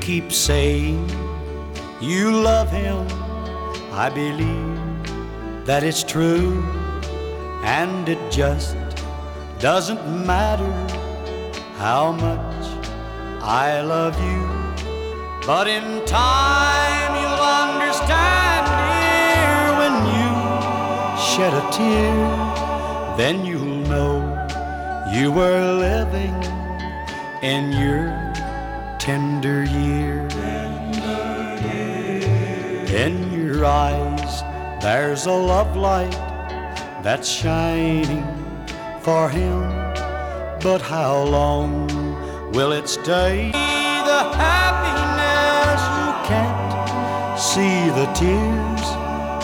keep saying you love him, I believe that it's true, and it just doesn't matter how much I love you. But in time you'll understand, dear, when you shed a tear, then you'll know you were living in your tender years. In your eyes there's a love light that's shining for him, but how long will it stay? The happiness you can't see the tears